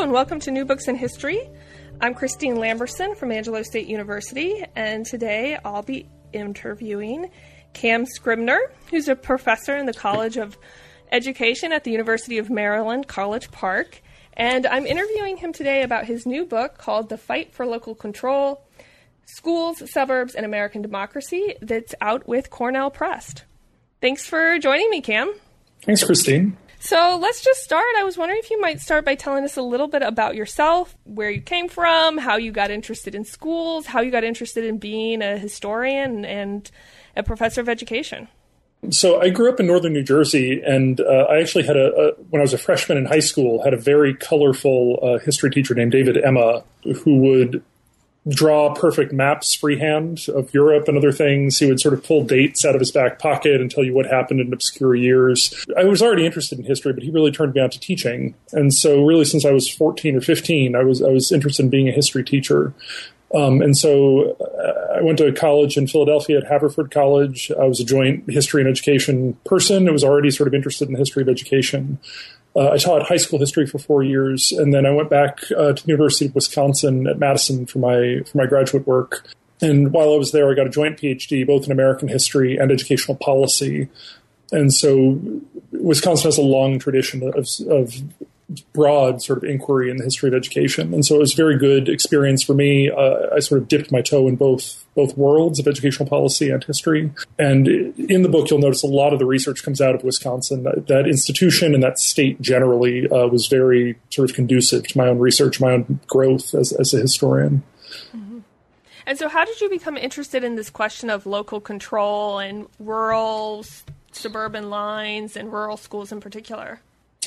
and welcome to New Books in History. I'm Christine Lamberson from Angelo State University, and today I'll be interviewing Cam Scribner, who's a professor in the College of Education at the University of Maryland, College Park. And I'm interviewing him today about his new book called The Fight for Local Control, Schools, Suburbs, and American Democracy that's out with Cornell Press. Thanks for joining me, Cam. Thanks, Christine. So let's just start. I was wondering if you might start by telling us a little bit about yourself, where you came from, how you got interested in schools, how you got interested in being a historian and a professor of education. So I grew up in northern New Jersey, and I actually had when I was a freshman in high school, had a very colorful history teacher named David Emma, who would draw perfect maps freehand of Europe and other things. He would sort of pull dates out of his back pocket and tell you what happened in obscure years. I was already interested in history, but he really turned me on to teaching. And so really since I was 14 or 15, I was interested in being a history teacher. And so I went to college in Philadelphia at Haverford College. I was a joint history and education person. I was already sort of interested in the history of education. I taught high school history for 4 years, and then I went back to the University of Wisconsin at Madison for my graduate work. And while I was there, I got a joint PhD, both in American history and educational policy. And so Wisconsin has a long tradition of broad sort of inquiry in the history of education. And so it was a very good experience for me. I sort of dipped my toe in both worlds of educational policy and history. And in the book, you'll notice a lot of the research comes out of Wisconsin. That institution and that state generally was very sort of conducive to my own research, my own growth as a historian. Mm-hmm. And so how did you become interested in this question of local control and rural, suburban lines and rural schools in particular?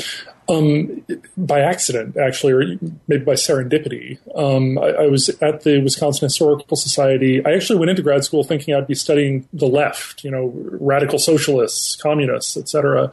By accident, actually, or maybe by serendipity. I was at the Wisconsin Historical Society. I actually went into grad school thinking I'd be studying the left, radical socialists, communists, etc.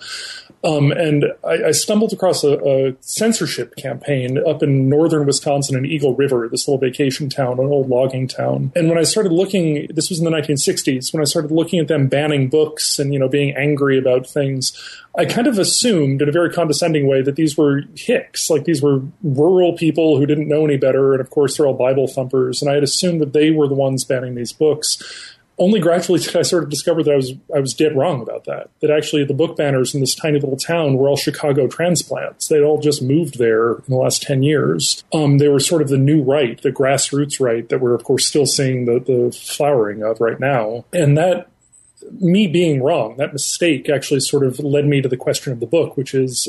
And I stumbled across a censorship campaign up in northern Wisconsin in Eagle River, this little vacation town, an old logging town. And when I started looking, this was in the 1960s, when I started looking at them banning books and, being angry about things, I kind of assumed in a very condescending way that these were hicks, like these were rural people who didn't know any better. And of course, they're all Bible thumpers. And I had assumed that they were the ones banning these books. Only gradually did I sort of discover that I was dead wrong about that. That actually the book banners in this tiny little town were all Chicago transplants. They'd all just moved there in the last 10 years. They were sort of the new right, the grassroots right that we're, of course, still seeing the flowering of right now. And that, me being wrong, that mistake actually sort of led me to the question of the book, which is,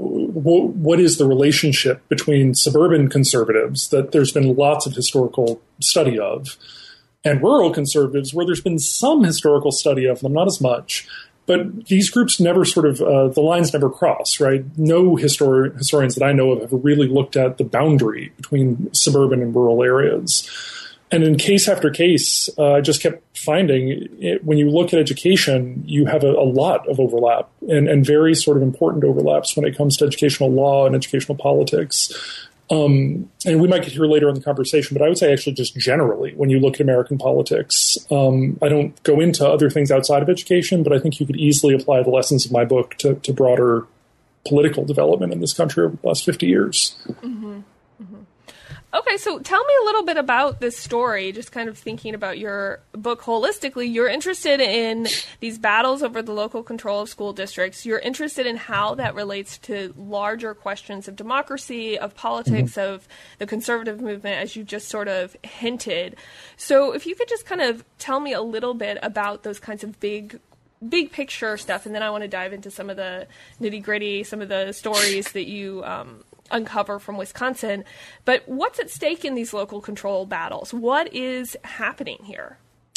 what is the relationship between suburban conservatives that there's been lots of historical study of, and rural conservatives, where there's been some historical study of them, not as much, but these groups never sort of, the lines never cross, right? No historians that I know of have really looked at the boundary between suburban and rural areas. And in case after case, I just kept finding when you look at education, you have a lot of overlap and very sort of important overlaps when it comes to educational law and educational politics. And we might get here later in the conversation, but I would say actually just generally, when you look at American politics, I don't go into other things outside of education, but I think you could easily apply the lessons of my book to broader political development in this country over the last 50 years. Mm-hmm. Mm-hmm. Okay, so tell me a little bit about this story, just kind of thinking about your book holistically. You're interested in these battles over the local control of school districts. You're interested in how that relates to larger questions of democracy, of politics, mm-hmm. of the conservative movement, as you just sort of hinted. So if you could just kind of tell me a little bit about those kinds of big picture stuff, and then I want to dive into some of the nitty-gritty, some of the stories that you uncover from Wisconsin. But what's at stake in these local control battles? What is happening here?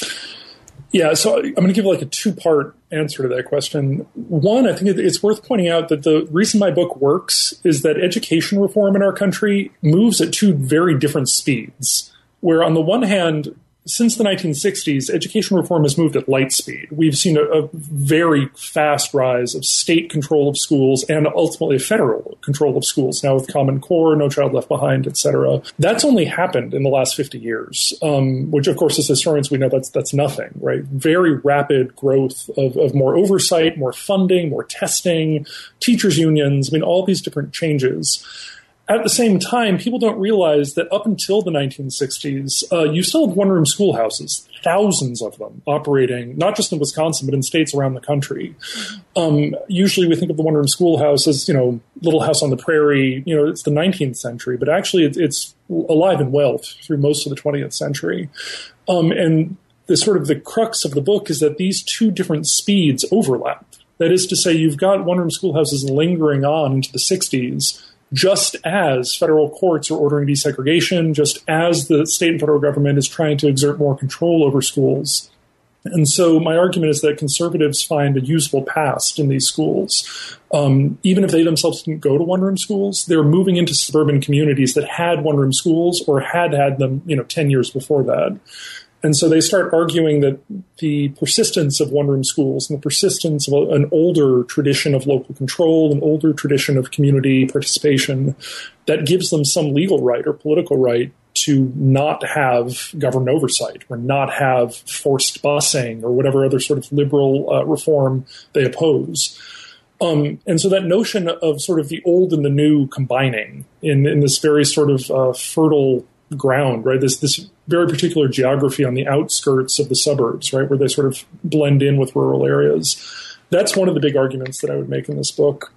Yeah, so I'm going to give like a two-part answer to that question. One, I think it's worth pointing out that the reason my book works is that education reform in our country moves at two very different speeds, where on the one hand, since the 1960s, education reform has moved at light speed. We've seen a very fast rise of state control of schools and ultimately federal control of schools, now with Common Core, No Child Left Behind, et cetera. That's only happened in the last 50 years, which, of course, as historians, we know that's nothing, right? Very rapid growth of more oversight, more funding, more testing, teachers' unions, all these different changes. At the same time, people don't realize that up until the 1960s, you still have one-room schoolhouses, thousands of them operating, not just in Wisconsin, but in states around the country. Usually we think of the one-room schoolhouse as, Little House on the Prairie, it's the 19th century, but actually it's alive and well through most of the 20th century. And the crux of the book is that these two different speeds overlap. That is to say, you've got one-room schoolhouses lingering on into the 60s, just as federal courts are ordering desegregation, just as the state and federal government is trying to exert more control over schools. And so my argument is that conservatives find a useful past in these schools. Even if they themselves didn't go to one-room schools, they're moving into suburban communities that had one-room schools or had them, 10 years before that. And so they start arguing that the persistence of one-room schools and the persistence of an older tradition of local control, an older tradition of community participation, that gives them some legal right or political right to not have government oversight or not have forced busing or whatever other sort of liberal reform they oppose. And so that notion of sort of the old and the new combining in this very sort of fertile ground, right? This very particular geography on the outskirts of the suburbs, right, where they sort of blend in with rural areas. That's one of the big arguments that I would make in this book.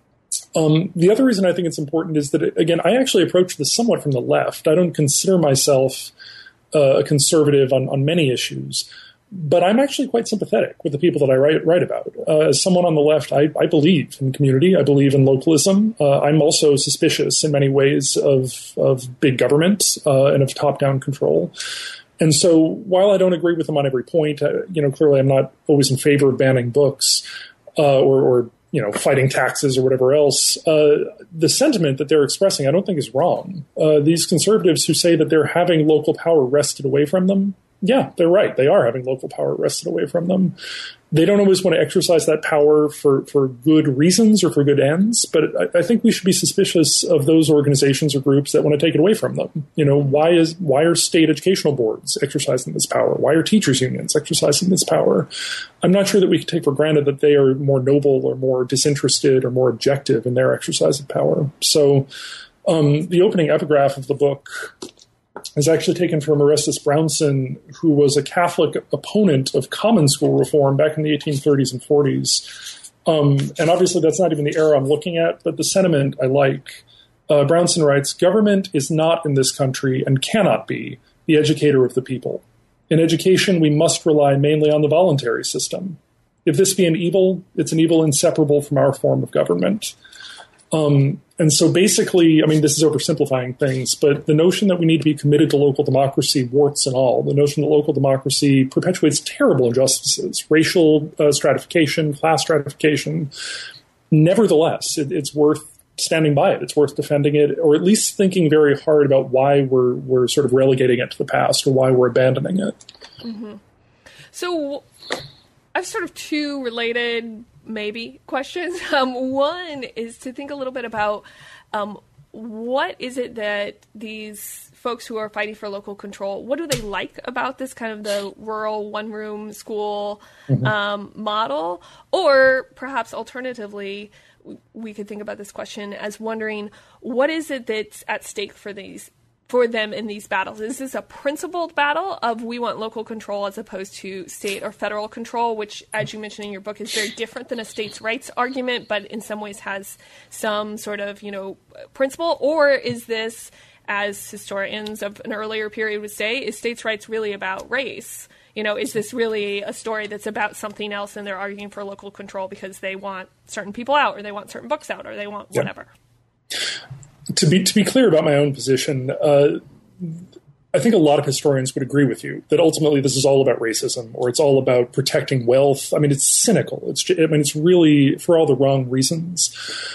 The other reason I think it's important is that, again, I actually approach this somewhat from the left. I don't consider myself a conservative on many issues, but I'm actually quite sympathetic with the people that I write about. As someone on the left, I believe in community. I believe in localism. I'm also suspicious in many ways of big government and of top-down control. And so while I don't agree with them on every point, clearly I'm not always in favor of banning books or fighting taxes or whatever else. The sentiment that they're expressing I don't think is wrong. These conservatives who say that they're having local power wrested away from them, yeah, they're right. They are having local power wrested away from them. They don't always want to exercise that power for good reasons or for good ends, but I think we should be suspicious of those organizations or groups that want to take it away from them. Why are state educational boards exercising this power? Why are teachers unions exercising this power? I'm not sure that we can take for granted that they are more noble or more disinterested or more objective in their exercise of power. So the opening epigraph of the book is actually taken from Orestes Brownson, who was a Catholic opponent of common school reform back in the 1830s and 40s. And obviously that's not even the era I'm looking at, but the sentiment I like. Brownson writes, "Government is not in this country and cannot be the educator of the people. In education, we must rely mainly on the voluntary system. If this be an evil, it's an evil inseparable from our form of government." And so basically, this is oversimplifying things, but the notion that we need to be committed to local democracy, warts and all, the notion that local democracy perpetuates terrible injustices, racial stratification, class stratification, nevertheless, it's worth standing by it. It's worth defending it, or at least thinking very hard about why we're sort of relegating it to the past or why we're abandoning it. Mm-hmm. So I have sort of two related maybe questions. One is to think a little bit about what is it that these folks who are fighting for local control, what do they like about this kind of the rural one-room school model? Or perhaps alternatively, we could think about this question as wondering, what is it that's at stake for them in these battles? Is this a principled battle of we want local control as opposed to state or federal control, which, as you mentioned in your book, is very different than a states' rights argument, but in some ways has some sort of, principle? Or is this, as historians of an earlier period would say, is states' rights really about race? Is this really a story that's about something else and they're arguing for local control because they want certain people out or they want certain books out or they want whatever? Yeah. To be clear about my own position, I think a lot of historians would agree with you that ultimately this is all about racism or it's all about protecting wealth. It's cynical. It's really for all the wrong reasons.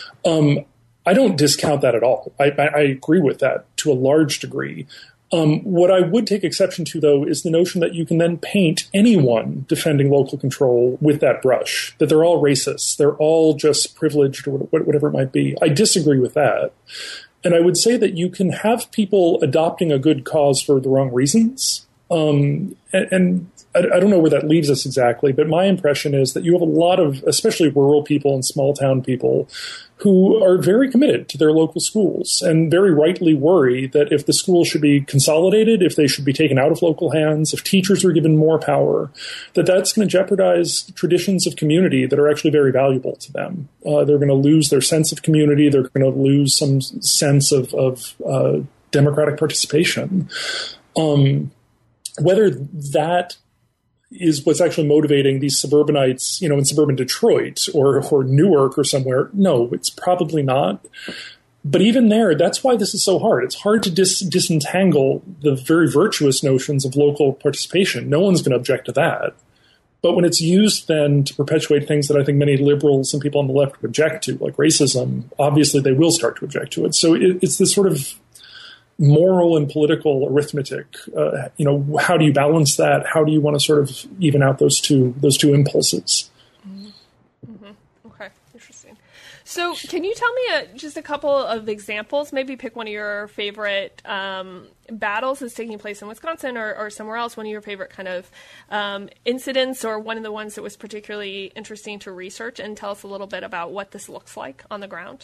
I don't discount that at all. I agree with that to a large degree. What I would take exception to, though, is the notion that you can then paint anyone defending local control with that brush, that they're all racist, they're all just privileged or whatever it might be. I disagree with that. And I would say that you can have people adopting a good cause for the wrong reasons. And I don't know where that leaves us exactly, but my impression is that you have a lot of, especially rural people and small town people, who are very committed to their local schools and very rightly worry that if the schools should be consolidated, if they should be taken out of local hands, if teachers are given more power, that's going to jeopardize traditions of community that are actually very valuable to them. They're going to lose their sense of community. They're going to lose some sense of democratic participation. Whether that is what's actually motivating these suburbanites, in suburban Detroit or Newark or somewhere. No, it's probably not. But even there, that's why this is so hard. It's hard to disentangle the very virtuous notions of local participation. No one's going to object to that. But when it's used then to perpetuate things that I think many liberals and people on the left would object to, like racism, obviously they will start to object to it. So it's this sort of moral and political arithmetic. How do you balance that? How do you want to sort of even out those two impulses? Mm-hmm. Okay, interesting. So, can you tell me just a couple of examples? Maybe pick one of your favorite battles that's taking place in Wisconsin or somewhere else. One of your favorite kind of incidents, or one of the ones that was particularly interesting to research, and tell us a little bit about what this looks like on the ground.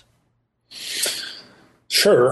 Sure.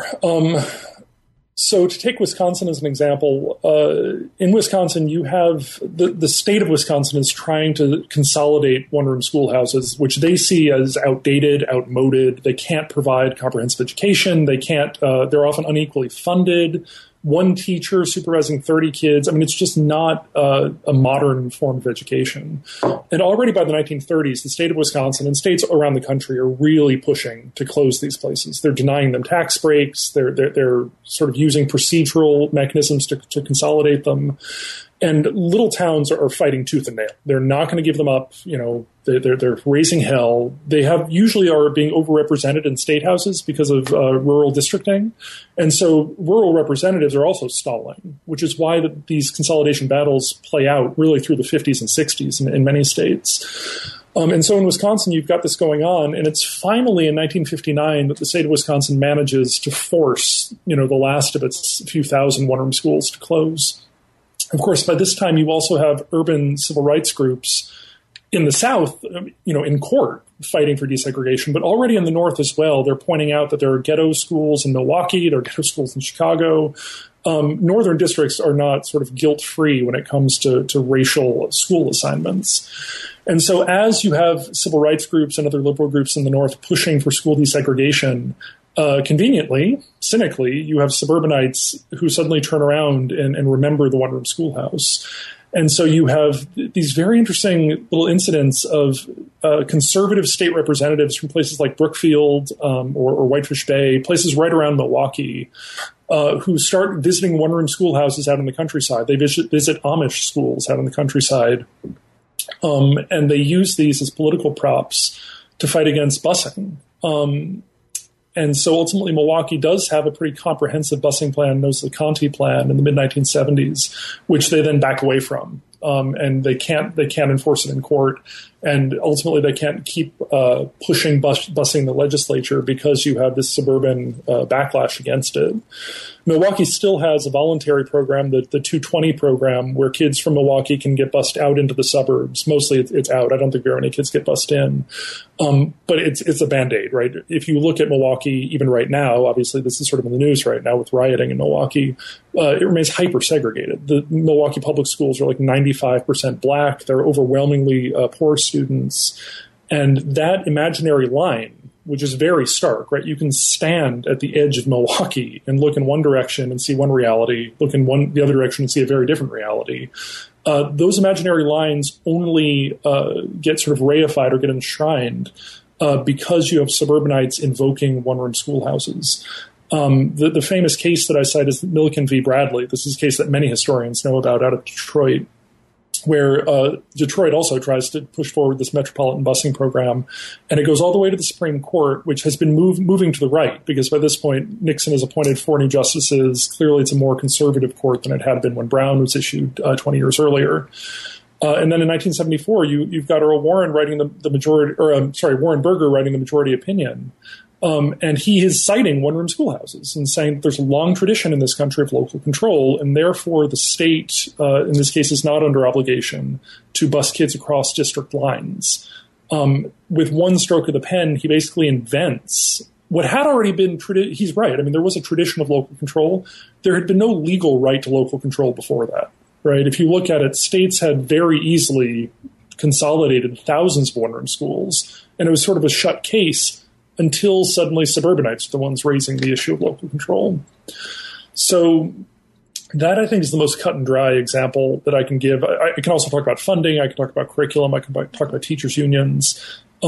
So to take Wisconsin as an example, in Wisconsin, you have the state of Wisconsin is trying to consolidate one-room schoolhouses, which they see as outdated, outmoded. They can't provide comprehensive education. They can't. They're often unequally funded. One teacher supervising 30 kids. I mean, it's just not a modern form of education. And already by the 1930s, the state of Wisconsin and states around the country are really pushing to close these places. They're denying them tax breaks. They're sort of using procedural mechanisms to consolidate them. And little towns are fighting tooth and nail. They're not going to give them up. They're raising hell. They usually are being overrepresented in state houses because of rural districting. And so rural representatives are also stalling, which is why these consolidation battles play out really through the 50s and 60s in many states. And so in Wisconsin, you've got this going on, and it's finally in 1959 that the state of Wisconsin manages to force, the last of its few thousand one-room schools to close. Of course, by this time, you also have urban civil rights groups in the South, in court fighting for desegregation, but already in the North as well. They're pointing out that there are ghetto schools in Milwaukee, there are ghetto schools in Chicago. Northern districts are not sort of guilt-free when it comes to racial school assignments. And so as you have civil rights groups and other liberal groups in the North pushing for school desegregation, conveniently, cynically, you have suburbanites who suddenly turn around and remember the one-room schoolhouse. And so you have these very interesting little incidents of conservative state representatives from places like Brookfield or Whitefish Bay, places right around Milwaukee, who start visiting one-room schoolhouses out in the countryside. They visit Amish schools out in the countryside, and they use these as political props to fight against busing. And so ultimately, Milwaukee does have a pretty comprehensive busing plan, known as the Conti Plan, in the mid-1970s, which they then back away from. And they can't enforce it in court. And ultimately, they can't keep pushing busing the legislature because you have this suburban backlash against it. Milwaukee still has a voluntary program, the 220 program, where kids from Milwaukee can get bused out into the suburbs. Mostly it's out. I don't think very many kids get bused in. But it's a Band-Aid, right? If you look at Milwaukee, even right now, obviously this is sort of in the news right now with rioting in Milwaukee, it remains hyper-segregated. The Milwaukee public schools are like 95% black. They're overwhelmingly poor students. And that imaginary line, which is very stark, right? You can stand at the edge of Milwaukee and look in one direction and see one reality, look in the other direction and see a very different reality. Those imaginary lines only get sort of reified or get enshrined because you have suburbanites invoking one-room schoolhouses. The famous case that I cite is Milliken v. Bradley. This is a case that many historians know about out of Detroit, where Detroit also tries to push forward this metropolitan busing program. And it goes all the way to the Supreme Court, which has been moving to the right, because by this point, Nixon has appointed 4 new justices. Clearly, it's a more conservative court than it had been when Brown was issued 20 years earlier. And then in 1974, you've got Earl Warren writing Warren Burger writing the majority opinion, And he is citing one-room schoolhouses and saying there's a long tradition in this country of local control, and therefore the state, in this case, is not under obligation to bus kids across district lines. With one stroke of the pen, he basically invents what had already been, he's right. I mean, there was a tradition of local control. There had been no legal right to local control before that, right? If you look at it, states had very easily consolidated thousands of one-room schools, and it was sort of a shut case until suddenly suburbanites are the ones raising the issue of local control. So that, I think, is the most cut and dry example that I can give. I can also talk about funding. I can talk about curriculum. I can talk about teachers' unions.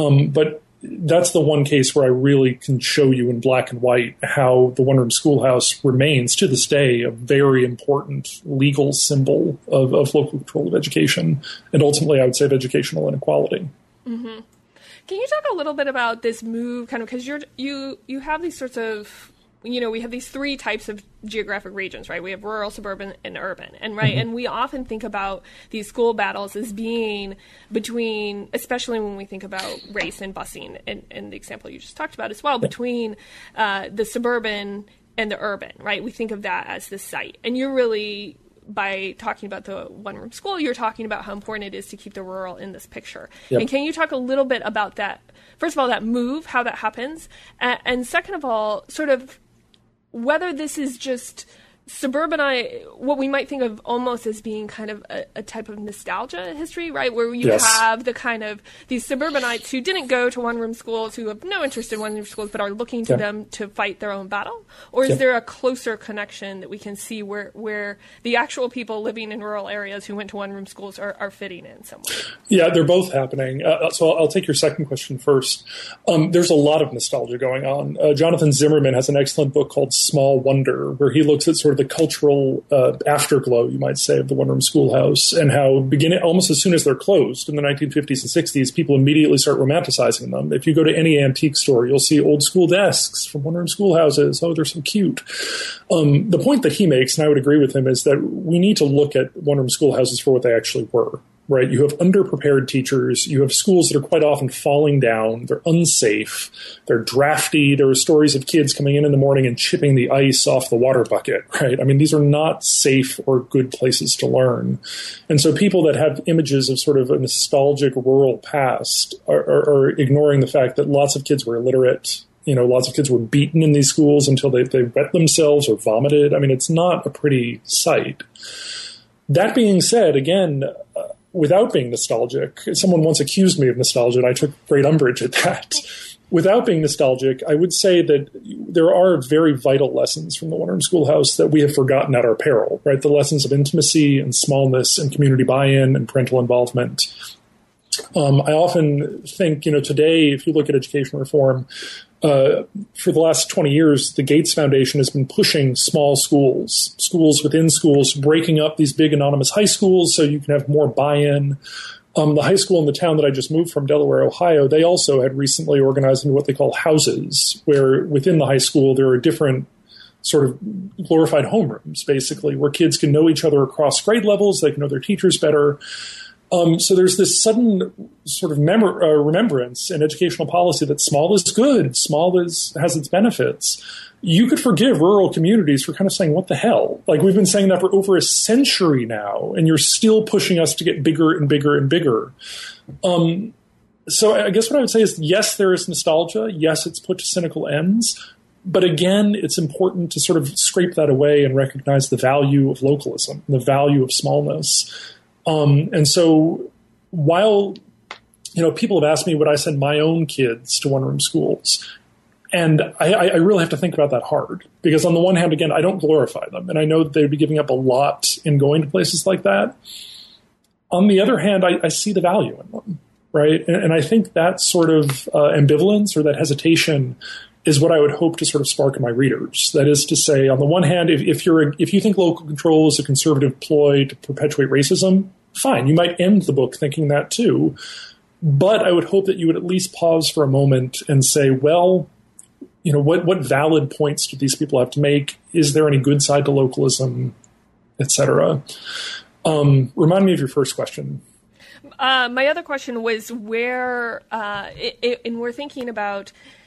But that's the one case where I really can show you in black and white how the one-room schoolhouse remains, to this day, a very important legal symbol of local control of education, and ultimately, I would say, of educational inequality. Mm-hmm. Can you talk a little bit about this move, kind of, because you have these sorts of, we have these three types of geographic regions, right? We have rural, suburban, and urban, and right, mm-hmm. and we often think about these school battles as being between, especially when we think about race and busing, and the example you just talked about as well, between the suburban and the urban, right? We think of that as the site, and you're really, by talking about the one-room school, you're talking about how important it is to keep the rural in this picture. Yep. And can you talk a little bit about that? First of all, that move, how that happens, and second of all, sort of whether this is just suburbanite, what we might think of almost as being kind of a type of nostalgia history, right? Where you have the kind of these suburbanites who didn't go to one-room schools, who have no interest in one-room schools, but are looking to them to fight their own battle? Or is there a closer connection that we can see where the actual people living in rural areas who went to one-room schools are fitting in somewhere? Yeah, they're both happening. So I'll take your second question first. There's a lot of nostalgia going on. Jonathan Zimmerman has an excellent book called Small Wonder, where he looks at sort of the cultural afterglow, you might say, of the one-room schoolhouse, and how beginning almost as soon as they're closed in the 1950s and 60s, people immediately start romanticizing them. If you go to any antique store, you'll see old school desks from one-room schoolhouses. Oh, they're so cute. The point that he makes, and I would agree with him, is that we need to look at one-room schoolhouses for what they actually were. Right? You have underprepared teachers. You have schools that are quite often falling down. They're unsafe. They're drafty. There are stories of kids coming in the morning and chipping the ice off the water bucket, right? I mean, these are not safe or good places to learn. And so people that have images of sort of a nostalgic rural past are ignoring the fact that lots of kids were illiterate. Lots of kids were beaten in these schools until they wet themselves or vomited. I mean, it's not a pretty sight. That being said, again, without being nostalgic, someone once accused me of nostalgia, and I took great umbrage at that. Without being nostalgic, I would say that there are very vital lessons from the one-room schoolhouse that we have forgotten at our peril, right? The lessons of intimacy and smallness and community buy-in and parental involvement. I often think, today, if you look at education reform, for the last 20 years, the Gates Foundation has been pushing small schools within schools, breaking up these big anonymous high schools so you can have more buy-in. The high school in the town that I just moved from, Delaware, Ohio, they also had recently organized into what they call houses, where within the high school there are different sort of glorified homerooms, basically, where kids can know each other across grade levels, they can know their teachers better. So there's this sudden sort of remembrance in educational policy that small is good, has its benefits. You could forgive rural communities for kind of saying, what the hell? Like, we've been saying that for over a century now, and you're still pushing us to get bigger and bigger and bigger. So I guess what I would say is, yes, there is nostalgia. Yes, it's put to cynical ends. But again, it's important to sort of scrape that away and recognize the value of localism, the value of smallness. And so while, people have asked me would I send my own kids to one-room schools, and I really have to think about that hard, because on the one hand, again, I don't glorify them, and I know that they'd be giving up a lot in going to places like that. On the other hand, I see the value in them, right? And I think that sort of ambivalence or that hesitation is what I would hope to sort of spark in my readers. That is to say, on the one hand, if you think local control is a conservative ploy to perpetuate racism, fine. You might end the book thinking that too. But I would hope that you would at least pause for a moment and say, well, what valid points do these people have to make? Is there any good side to localism, et cetera? Remind me of your first question. My other question was where, and we're thinking about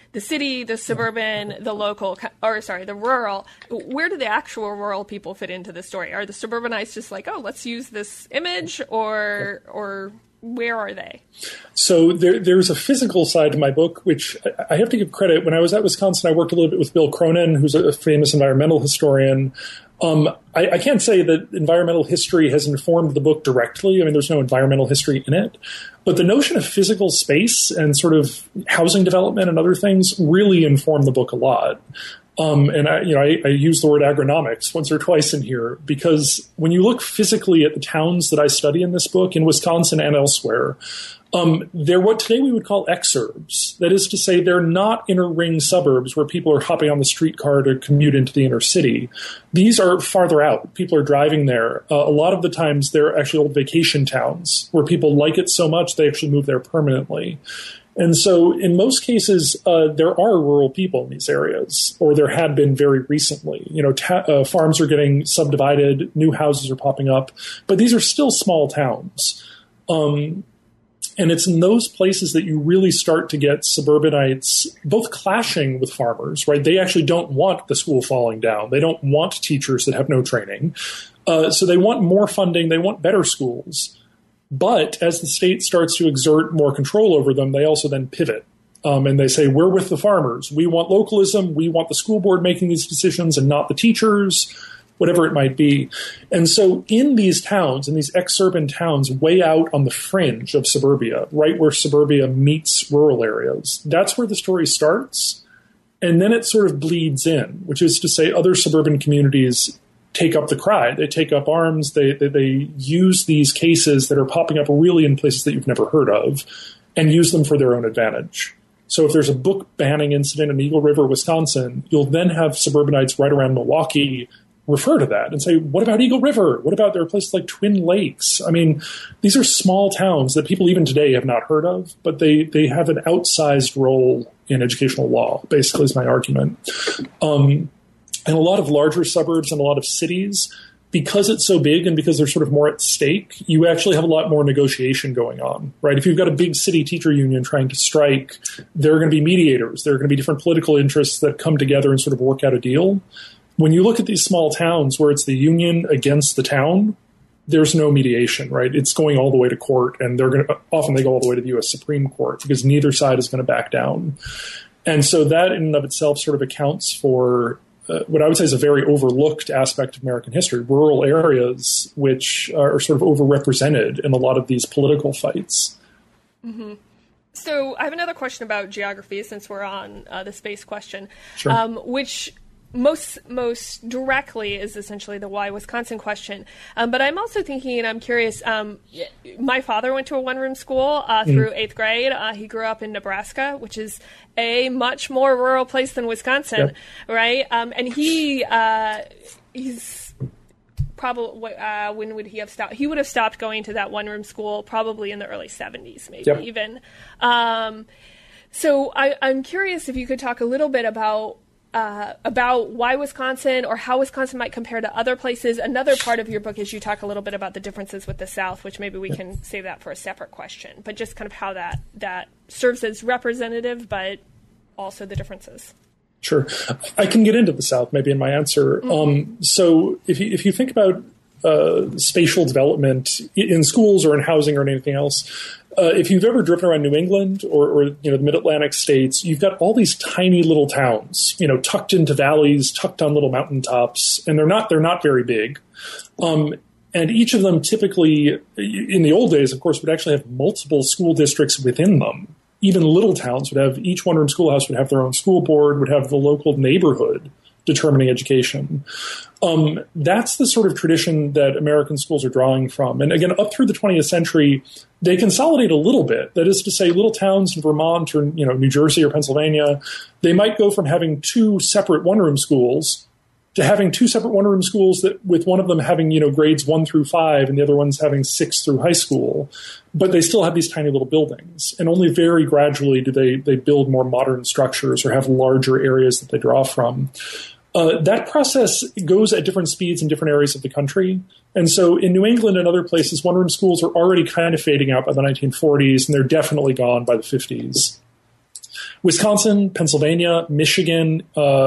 the city, the suburban, the local, or sorry, the rural. Where do the actual rural people fit into the story? Are the suburbanites just like, oh, let's use this image, or where are they? So there's a physical side to my book, which I have to give credit. When I was at Wisconsin, I worked a little bit with Bill Cronin, who's a famous environmental historian. I can't say that environmental history has informed the book directly. I mean, there's no environmental history in it. But the notion of physical space and sort of housing development and other things really inform the book a lot. And I use the word agronomics once or twice in here because when you look physically at the towns that I study in this book, in Wisconsin and elsewhere, they're what today we would call exurbs. That is to say, they're not inner ring suburbs where people are hopping on the streetcar to commute into the inner city. These are farther out. People are driving there. A lot of the times they're actually old vacation towns where people like it so much they actually move there permanently. And so in most cases, there are rural people in these areas, or there had been very recently. Farms are getting subdivided, new houses are popping up, but these are still small towns. And it's in those places that you really start to get suburbanites both clashing with farmers, right? They actually don't want the school falling down. They don't want teachers that have no training. So they want more funding. They want better schools. But as the state starts to exert more control over them, they also then pivot. And they say, we're with the farmers. We want localism. We want the school board making these decisions and not the teachers, whatever it might be. And so in these towns, in these exurban towns, way out on the fringe of suburbia, right where suburbia meets rural areas, that's where the story starts. And then it sort of bleeds in, which is to say other suburban communities take up the cry. They take up arms. They use these cases that are popping up really in places that you've never heard of and use them for their own advantage. So if there's a book banning incident in Eagle River, Wisconsin, you'll then have suburbanites right around Milwaukee refer to that and say, what about Eagle River? What about there are places like Twin Lakes? I mean, these are small towns that people even today have not heard of, but they have an outsized role in educational law, basically is my argument. And a lot of larger suburbs and a lot of cities, because it's so big and because they're sort of more at stake, you actually have a lot more negotiation going on, right? If you've got a big city teacher union trying to strike, there are going to be mediators. There are going to be different political interests that come together and sort of work out a deal. When you look at these small towns where it's the union against the town, there's no mediation, right? It's going all the way to court, and often they go all the way to the U.S. Supreme Court because neither side is going to back down. And so that in and of itself sort of accounts for what I would say is a very overlooked aspect of American history, rural areas which are sort of overrepresented in a lot of these political fights. Mm-hmm. So I have another question about geography since we're on the space question, sure. Which most directly is essentially the why Wisconsin question. But I'm also thinking, and I'm curious, my father went to a one-room school through 8th grade. He grew up in Nebraska, which is a much more rural place than Wisconsin, yep. right? And he's probably, when would he have stopped? He would have stopped going to that one-room school probably in the early 70s, maybe yep. even. So I'm curious if you could talk a little bit about why Wisconsin or how Wisconsin might compare to other places. Another part of your book is you talk a little bit about the differences with the South, which maybe we can save that for a separate question, but just kind of how that serves as representative, but also the differences. Sure. I can get into the South maybe in my answer. Mm-hmm. So if you think about spatial development in schools or in housing or in anything else, if you've ever driven around New England or the Mid-Atlantic states, you've got all these tiny little towns, tucked into valleys, tucked on little mountaintops, and they're not very big. And each of them typically, in the old days, of course, would actually have multiple school districts within them. Even little towns would have, each one-room schoolhouse would have their own school board, would have the local neighborhood determining education. That's the sort of tradition that American schools are drawing from. And again, up through the 20th century, they consolidate a little bit. That is to say, little towns in Vermont or New Jersey or Pennsylvania, they might go from having two separate one-room schools to having two separate one-room schools that with one of them having grades 1 through 5 and the other one's having 6 through high school. But they still have these tiny little buildings. And only very gradually do they build more modern structures or have larger areas that they draw from. That process goes at different speeds in different areas of the country. And so in New England and other places, one-room schools are already kind of fading out by the 1940s, and they're definitely gone by the 50s. Wisconsin, Pennsylvania, Michigan,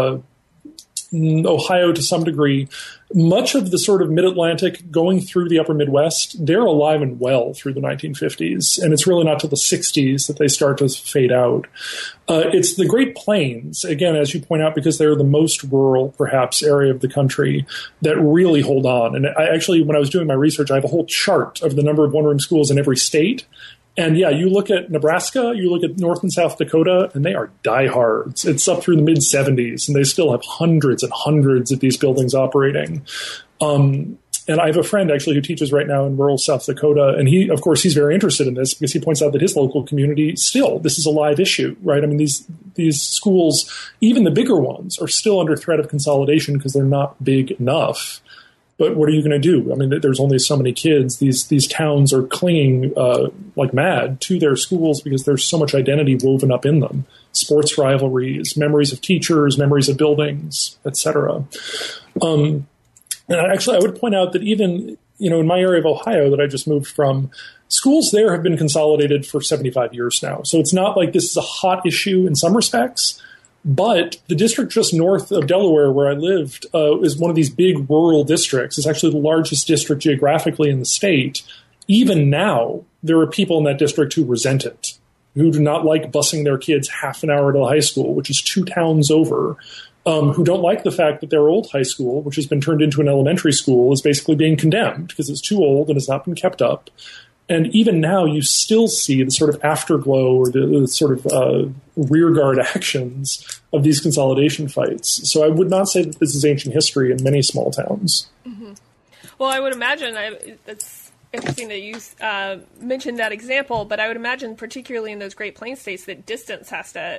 Ohio to some degree, much of the sort of mid-Atlantic going through the upper Midwest, they're alive and well through the 1950s. And it's really not till the 60s that they start to fade out. It's the Great Plains, again, as you point out, because they're the most rural, perhaps, area of the country that really hold on. And I actually, when I was doing my research, I have a whole chart of the number of one-room schools in every state. And yeah, you look at Nebraska, you look at North and South Dakota, and they are diehards. It's up through the mid-70s, and they still have hundreds and hundreds of these buildings operating. And I have a friend, actually, who teaches right now in rural South Dakota, and he, of course, he's very interested in this because he points out that his local community still, this is a live issue, right? I mean, these schools, even the bigger ones, are still under threat of consolidation because they're not big enough. But what are you going to do? I mean, there's only so many kids. These towns are clinging like mad to their schools because there's so much identity woven up in them. Sports rivalries, memories of teachers, memories of buildings, etc. And actually, I would point out that even, in my area of Ohio that I just moved from, schools there have been consolidated for 75 years now. So it's not like this is a hot issue in some respects. But the district just north of Delaware, where I lived, is one of these big rural districts. It's actually the largest district geographically in the state. Even now, there are people in that district who resent it, who do not like busing their kids half an hour to the high school, which is 2 towns over, who don't like the fact that their old high school, which has been turned into an elementary school, is basically being condemned because it's too old and has not been kept up. And even now, you still see the sort of afterglow or the sort of rearguard actions of these consolidation fights. So I would not say that this is ancient history in many small towns. Mm-hmm. Well, I would imagine it's interesting that you mentioned that example, but I would imagine particularly in those Great Plains states that distance has to,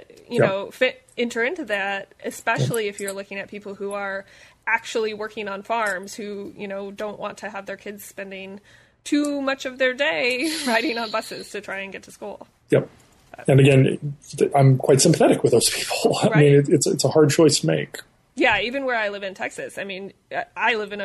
enter into that, especially if you're looking at people who are actually working on farms who, don't want to have their kids spending too much of their day riding on buses to try and get to school. Yep. And again, I'm quite sympathetic with those people. Right. I mean, it's a hard choice to make. Yeah, even where I live in Texas. I mean, I live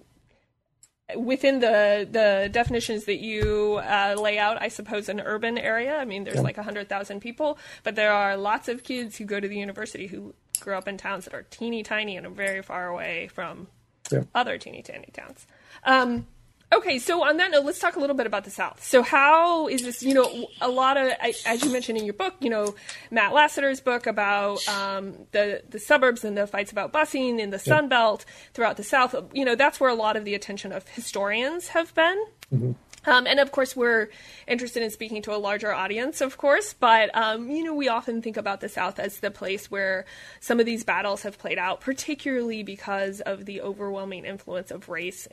within the definitions that you lay out, I suppose, an urban area. I mean, there's like 100,000 people, but there are lots of kids who go to the university who grew up in towns that are teeny tiny and are very far away from other teeny tiny towns. Okay, so on that note, let's talk a little bit about the South. So how is this, a lot of, as you mentioned in your book, Matt Lasseter's book about the suburbs and the fights about busing in the Sun Belt throughout the South, that's where a lot of the attention of historians have been. Mm-hmm. And of course, we're interested in speaking to a larger audience, of course, but, we often think about the South as the place where some of these battles have played out, particularly because of the overwhelming influence of race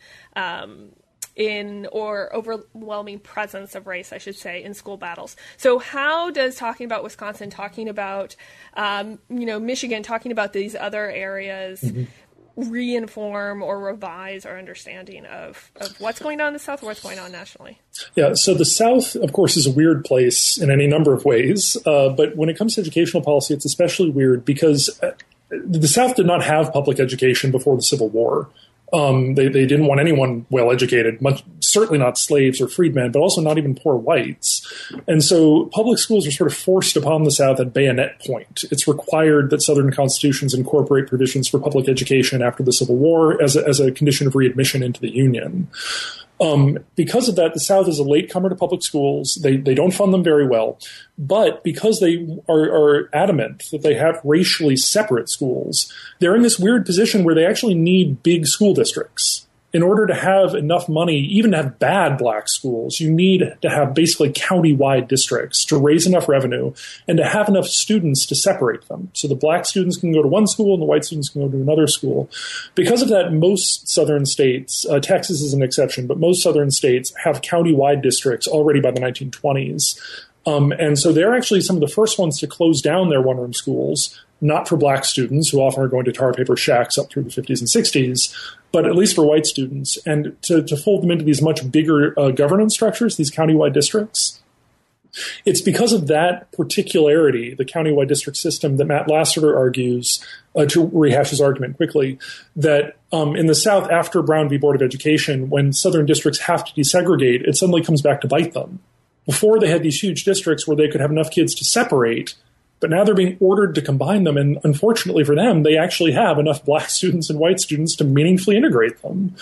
or overwhelming presence of race, I should say, in school battles. So how does talking about Wisconsin, talking about, Michigan, talking about these other areas, reinform or revise our understanding of what's going on in the South, or what's going on nationally? Yeah, so the South, of course, is a weird place in any number of ways. But when it comes to educational policy, it's especially weird because the South did not have public education before the Civil War. They didn't want anyone well-educated, certainly not slaves or freedmen, but also not even poor whites. And so public schools are sort of forced upon the South at bayonet point. It's required that Southern constitutions incorporate provisions for public education after the Civil War as a condition of readmission into the Union. Because of that, the South is a latecomer to public schools. They don't fund them very well. But because they are adamant that they have racially separate schools, they're in this weird position where they actually need big school districts. In order to have enough money, even to have bad black schools, you need to have basically county-wide districts to raise enough revenue and to have enough students to separate them. So the black students can go to one school and the white students can go to another school. Because of that, most southern states, Texas is an exception, but most southern states have county-wide districts already by the 1920s. And so they're actually some of the first ones to close down their one-room schools, not for black students, who often are going to tar paper shacks up through the 50s and 60s, but at least for white students, and to fold them into these much bigger governance structures, these countywide districts. It's because of that particularity, the countywide district system, that Matt Lasseter argues, to rehash his argument quickly, that in the South, after Brown v. Board of Education, when southern districts have to desegregate, it suddenly comes back to bite them. Before, they had these huge districts where they could have enough kids to separate, But now they're being ordered to combine them. And unfortunately for them, they actually have enough black students and white students to meaningfully integrate them.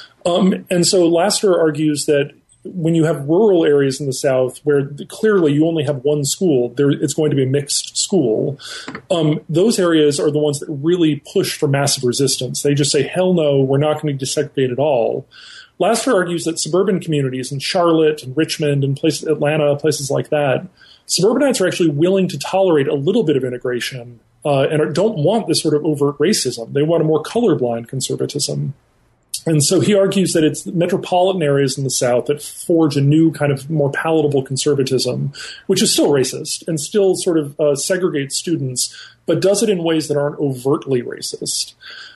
And so Lassiter argues that when you have rural areas in the South where clearly you only have one school, it's going to be a mixed school. Those areas are the ones that really push for massive resistance. They just say, hell no, we're not going to desegregate at all. Lassiter argues that suburban communities in Charlotte and Richmond and Atlanta, places like that, suburbanites are actually willing to tolerate a little bit of integration and don't want this sort of overt racism. They want a more colorblind conservatism. And so he argues that it's metropolitan areas in the South that forge a new kind of more palatable conservatism, which is still racist and still sort of segregates students, but does it in ways that aren't overtly racist.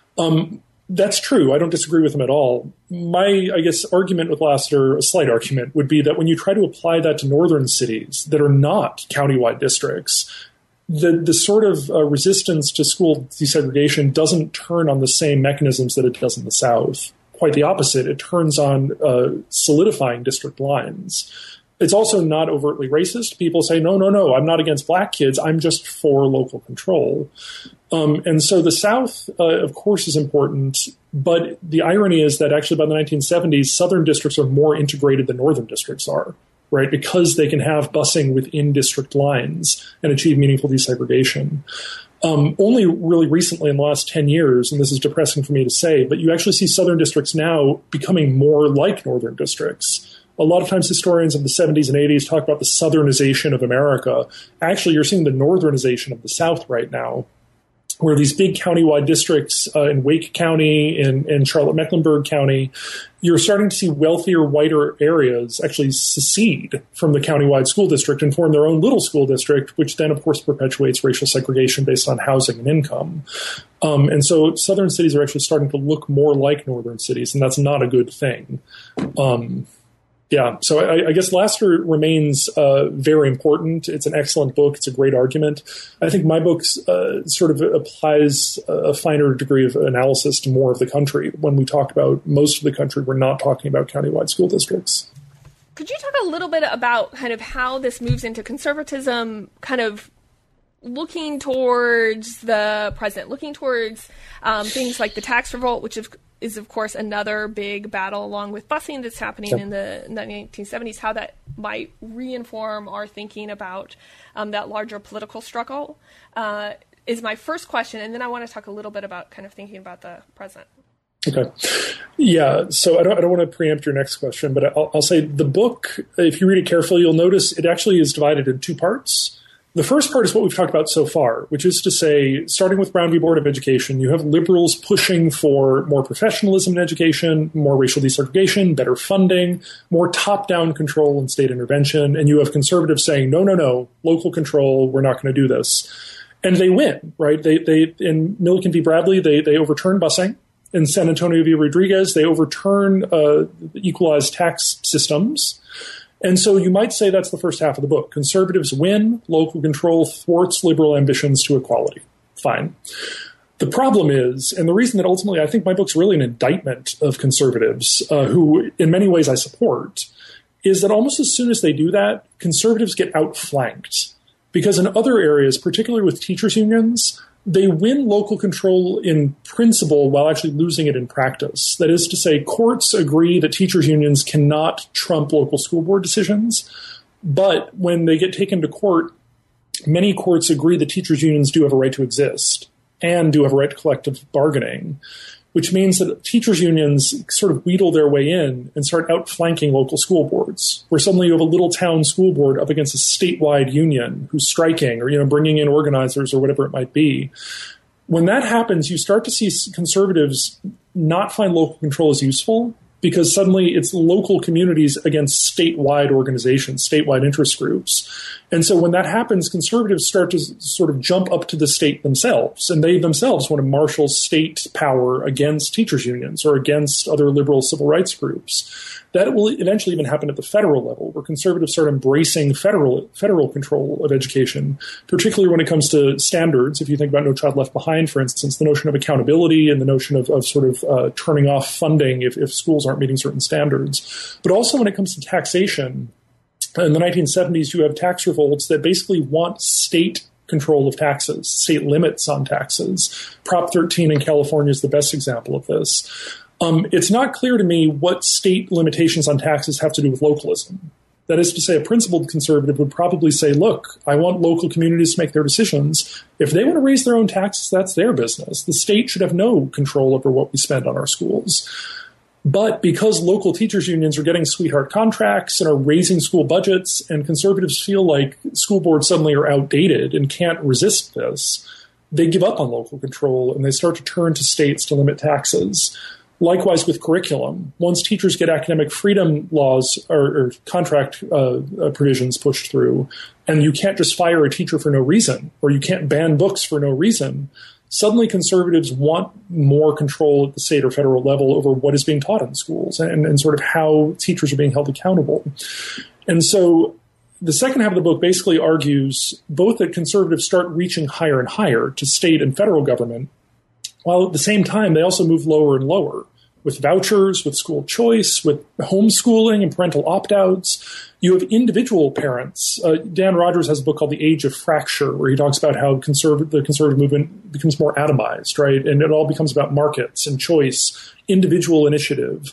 That's true. I don't disagree with him at all. My, I guess, argument with Lassiter, a slight argument, would be that when you try to apply that to northern cities that are not countywide districts, the sort of resistance to school desegregation doesn't turn on the same mechanisms that it does in the South. Quite the opposite. It turns on solidifying district lines. It's also not overtly racist. People say, no, I'm not against black kids. I'm just for local control. And so the South, of course, is important. But the irony is that actually by the 1970s, Southern districts are more integrated than Northern districts are, right? Because they can have busing within district lines and achieve meaningful desegregation. Only really recently in the last 10 years, and this is depressing for me to say, but you actually see Southern districts now becoming more like Northern districts. A lot of times historians of the 70s and 80s talk about the Southernization of America. Actually, you're seeing the Northernization of the South right now, where these big countywide districts in Wake County, in Charlotte-Mecklenburg County, you're starting to see wealthier, whiter areas actually secede from the countywide school district and form their own little school district, which then, of course, perpetuates racial segregation based on housing and income. And so southern cities are actually starting to look more like northern cities, and that's not a good thing. Yeah, so I guess Lassiter remains very important. It's an excellent book. It's a great argument. I think my book sort of applies a finer degree of analysis to more of the country. When we talk about most of the country, we're not talking about countywide school districts. Could you talk a little bit about kind of how this moves into conservatism, kind of looking towards the present, looking towards things like the tax revolt, which is, of course, another big battle along with busing that's happening in the 1970s, how that might reinform our thinking about that larger political struggle is my first question. And then I want to talk a little bit about kind of thinking about the present. Okay. Yeah, so I don't want to preempt your next question, but I'll say the book, if you read it carefully, you'll notice it actually is divided in two parts. The first part is what we've talked about so far, which is to say, starting with Brown v. Board of Education, you have liberals pushing for more professionalism in education, more racial desegregation, better funding, more top-down control and state intervention, and you have conservatives saying, no, local control, we're not going to do this. And they win, right? They in Milliken v. Bradley, they overturn busing. In San Antonio v. Rodriguez, they overturn equalized tax systems. And so you might say that's the first half of the book. Conservatives win, local control thwarts liberal ambitions to equality. Fine. The problem is, and the reason that ultimately I think my book's really an indictment of conservatives, who in many ways I support, is that almost as soon as they do that, conservatives get outflanked. Because in other areas, particularly with teachers' unions, they win local control in principle while actually losing it in practice. That is to say, courts agree that teachers' unions cannot trump local school board decisions, but when they get taken to court, many courts agree that teachers' unions do have a right to exist and do have a right to collective bargaining, which means that teachers' unions sort of wheedle their way in and start outflanking local school boards, where suddenly you have a little town school board up against a statewide union who's striking or, bringing in organizers or whatever it might be. When that happens, you start to see conservatives not find local control as useful because suddenly it's local communities against statewide organizations, statewide interest groups. And so when that happens, conservatives start to sort of jump up to the state themselves, and they themselves want to marshal state power against teachers' unions or against other liberal civil rights groups. That will eventually even happen at the federal level, where conservatives start embracing federal control of education, particularly when it comes to standards. If you think about No Child Left Behind, for instance, the notion of accountability and the notion of sort of turning off funding if schools aren't meeting certain standards. But also when it comes to taxation, in the 1970s, you have tax revolts that basically want state control of taxes, state limits on taxes. Prop 13 in California is the best example of this. It's not clear to me what state limitations on taxes have to do with localism. That is to say, a principled conservative would probably say, look, I want local communities to make their decisions. If they want to raise their own taxes, that's their business. The state should have no control over what we spend on our schools. But because local teachers unions are getting sweetheart contracts and are raising school budgets, and conservatives feel like school boards suddenly are outdated and can't resist this, they give up on local control and they start to turn to states to limit taxes. Likewise with curriculum. Once teachers get academic freedom laws or contract provisions pushed through, and you can't just fire a teacher for no reason, or you can't ban books for no reason, suddenly conservatives want more control at the state or federal level over what is being taught in schools and sort of how teachers are being held accountable. And so the second half of the book basically argues both that conservatives start reaching higher and higher to state and federal government, while at the same time they also move lower and lower with vouchers, with school choice, with homeschooling and parental opt-outs. You have individual parents. Dan Rogers has a book called The Age of Fracture, where he talks about how the conservative movement becomes more atomized, right? And it all becomes about markets and choice, individual initiative.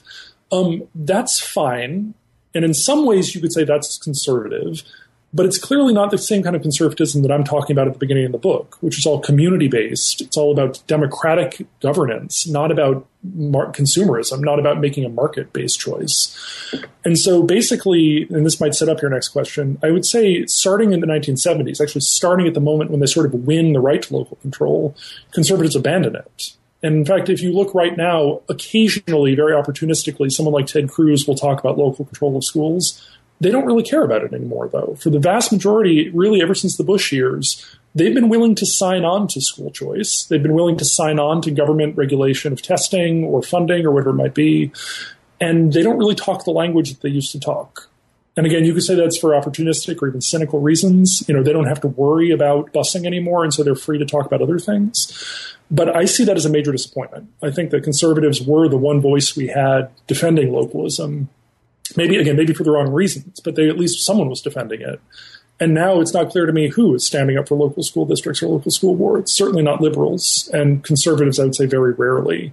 That's fine. And in some ways you could say that's conservative. But it's clearly not the same kind of conservatism that I'm talking about at the beginning of the book, which is all community-based. It's all about democratic governance, not about consumerism, not about making a market-based choice. And so basically, and this might set up your next question, I would say starting in the 1970s, actually starting at the moment when they sort of win the right to local control, conservatives abandon it. And in fact, if you look right now, occasionally, very opportunistically, someone like Ted Cruz will talk about local control of schools. They don't really care about it anymore, though. For the vast majority, really ever since the Bush years, they've been willing to sign on to school choice. They've been willing to sign on to government regulation of testing or funding or whatever it might be. And they don't really talk the language that they used to talk. And again, you could say that's for opportunistic or even cynical reasons. You know, they don't have to worry about busing anymore, and so they're free to talk about other things. But I see that as a major disappointment. I think that conservatives were the one voice we had defending localism. Maybe for the wrong reasons, but at least someone was defending it. And now it's not clear to me who is standing up for local school districts or local school boards. Certainly not liberals, and conservatives, I would say, very rarely.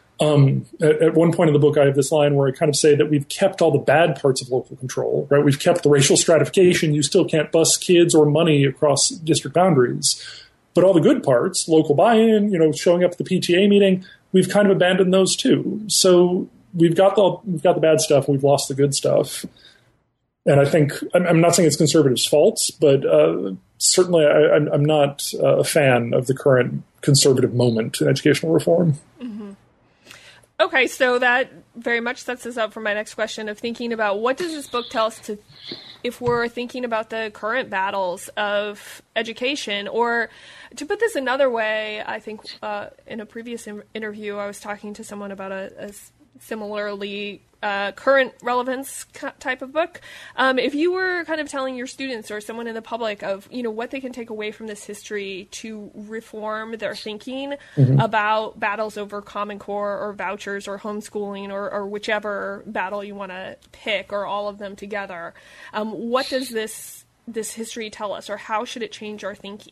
At one point in the book, I have this line where I kind of say that we've kept all the bad parts of local control, right? We've kept the racial stratification. You still can't bus kids or money across district boundaries. But all the good parts, local buy-in, showing up at the PTA meeting, we've kind of abandoned those too. So we've got the bad stuff. We've lost the good stuff. And I think I'm not saying it's conservatives' fault, but certainly I'm not a fan of the current conservative moment in educational reform. Mm-hmm. Okay, so that very much sets us up for my next question of thinking about what does this book tell us if we're thinking about the current battles of education, or to put this another way, I think in a previous interview I was talking to someone about a similarly current relevance type of book. If you were kind of telling your students or someone in the public of, what they can take away from this history to reform their thinking about battles over Common Core or vouchers or homeschooling or whichever battle you want to pick or all of them together, what does this history tell us, or how should it change our thinking?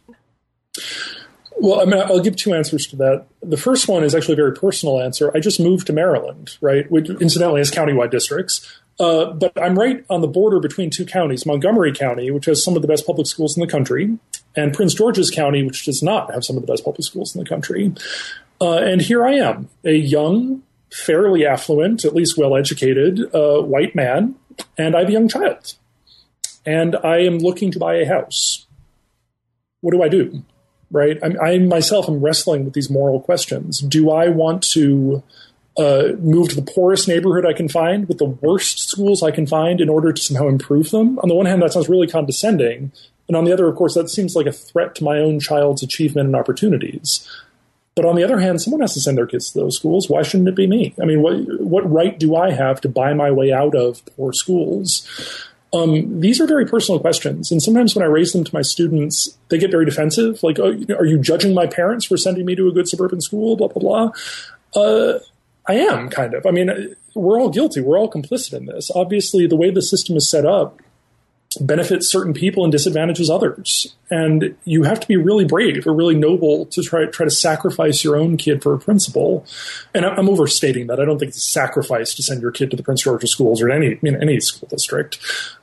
Well, I'll give two answers to that. The first one is actually a very personal answer. I just moved to Maryland, right, which incidentally has countywide districts. But I'm right on the border between two counties, Montgomery County, which has some of the best public schools in the country, and Prince George's County, which does not have some of the best public schools in the country. And here I am, a young, fairly affluent, at least well-educated white man, and I have a young child. And I am looking to buy a house. What do I do? Right? I myself am wrestling with these moral questions. Do I want to move to the poorest neighborhood I can find with the worst schools I can find in order to somehow improve them? On the one hand, that sounds really condescending. And on the other, of course, that seems like a threat to my own child's achievement and opportunities. But on the other hand, someone has to send their kids to those schools. Why shouldn't it be me? I mean, what right do I have to buy my way out of poor schools? These are very personal questions. And sometimes when I raise them to my students, they get very defensive. Like, oh, are you judging my parents for sending me to a good suburban school? Blah, blah, blah. I am, kind of. I mean, we're all guilty. We're all complicit in this. Obviously, the way the system is set up, benefits certain people and disadvantages others. And you have to be really brave or really noble to try to sacrifice your own kid for a principal. And I'm overstating that. I don't think it's a sacrifice to send your kid to the Prince George's schools or any school district.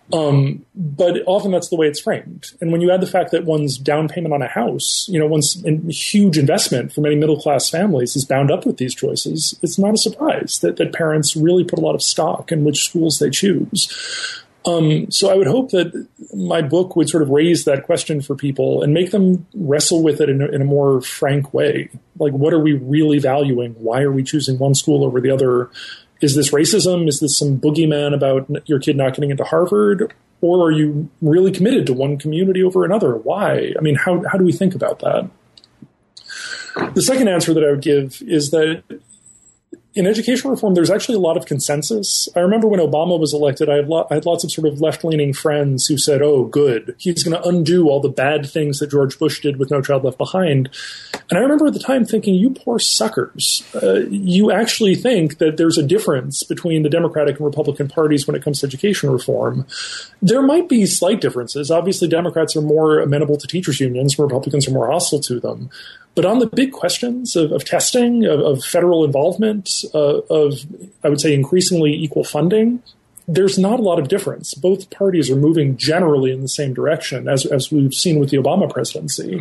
But often that's the way it's framed. And when you add the fact that one's down payment on a house, one's huge investment for many middle-class families is bound up with these choices, it's not a surprise that parents really put a lot of stock in which schools they choose. So I would hope that my book would sort of raise that question for people and make them wrestle with it in a more frank way. Like, what are we really valuing? Why are we choosing one school over the other? Is this racism? Is this some boogeyman about your kid not getting into Harvard? Or are you really committed to one community over another? Why? I mean, how do we think about that? The second answer that I would give is that in education reform, there's actually a lot of consensus. I remember when Obama was elected, I had lots of sort of left-leaning friends who said, oh, good, he's going to undo all the bad things that George Bush did with No Child Left Behind. And I remember at the time thinking, you poor suckers, you actually think that there's a difference between the Democratic and Republican parties when it comes to education reform. There might be slight differences. Obviously, Democrats are more amenable to teachers' unions, Republicans are more hostile to them. But on the big questions of testing, of federal involvement, of, I would say, increasingly equal funding, there's not a lot of difference. Both parties are moving generally in the same direction, as we've seen with the Obama presidency.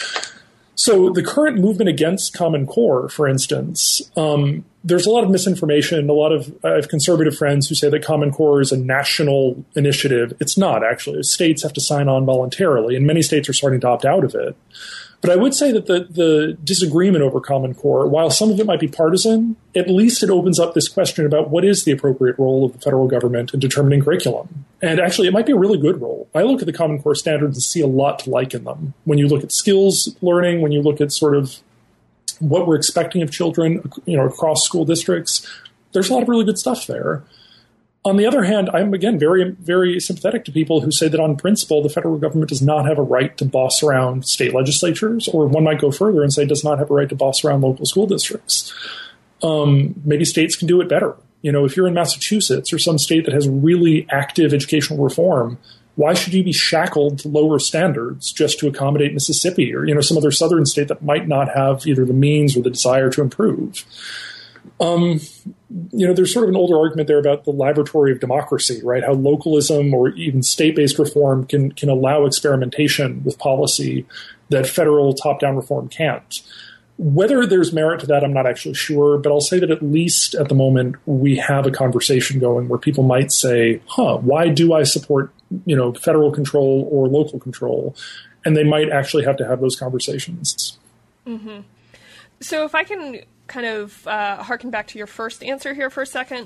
So the current movement against Common Core, for instance, there's a lot of misinformation. I have conservative friends who say that Common Core is a national initiative. It's not, actually. States have to sign on voluntarily, and many states are starting to opt out of it. But I would say that the disagreement over Common Core, while some of it might be partisan, at least it opens up this question about what is the appropriate role of the federal government in determining curriculum. And actually, it might be a really good role. I look at the Common Core standards and see a lot to like in them. When you look at skills learning, when you look at sort of what we're expecting of children, across school districts, there's a lot of really good stuff there. On the other hand, I'm, again, very, very sympathetic to people who say that on principle, the federal government does not have a right to boss around state legislatures, or one might go further and say does not have a right to boss around local school districts. Maybe states can do it better. If you're in Massachusetts or some state that has really active educational reform, why should you be shackled to lower standards just to accommodate Mississippi or, some other southern state that might not have either the means or the desire to improve? There's sort of an older argument there about the laboratory of democracy, right? How localism or even state-based reform can allow experimentation with policy that federal top-down reform can't. Whether there's merit to that, I'm not actually sure, but I'll say that at least at the moment we have a conversation going where people might say, why do I support, federal control or local control? And they might actually have to have those conversations. Mm-hmm. So if I can kind of harken back to your first answer here for a second,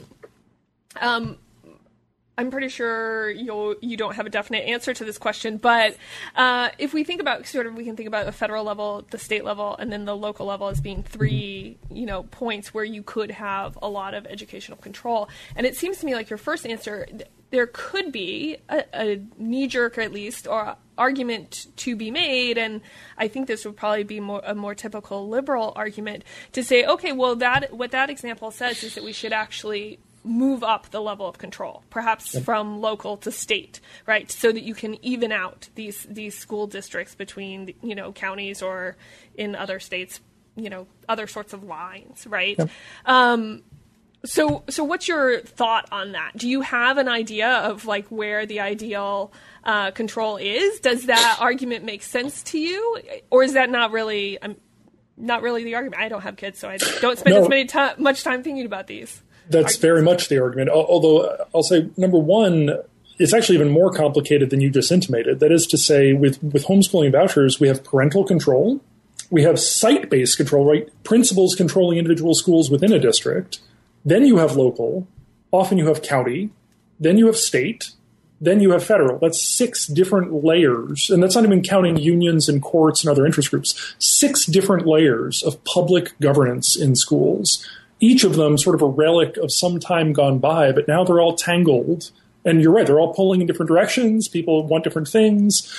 I'm pretty sure you don't have a definite answer to this question, but if we think about we can think about the federal level, the state level, and then the local level as being three, points where you could have a lot of educational control. And it seems to me like your first answer, there could be a knee-jerk, or at least, or argument to be made, and I think this would probably be a more typical liberal argument to say, okay, well, what that example says is that we should actually move up the level of control, perhaps from local to state, right? So that you can even out these school districts between, counties or in other states, other sorts of lines, right? Yep. So what's your thought on that? Do you have an idea of where the ideal control is? Does that argument make sense to you, or is that not really the argument? I don't have kids, so I don't spend much time thinking about these. That's very much the argument. Although I'll say, number one, it's actually even more complicated than you just intimated. That is to say, with homeschooling vouchers, we have parental control, we have site-based control, right? Principals controlling individual schools within a district. Then you have local, often you have county, then you have state, then you have federal. That's 6 different layers, and that's not even counting unions and courts and other interest groups. 6 different layers of public governance in schools. Each of them sort of a relic of some time gone by, but now they're all tangled. And you're right, they're all pulling in different directions. People want different things.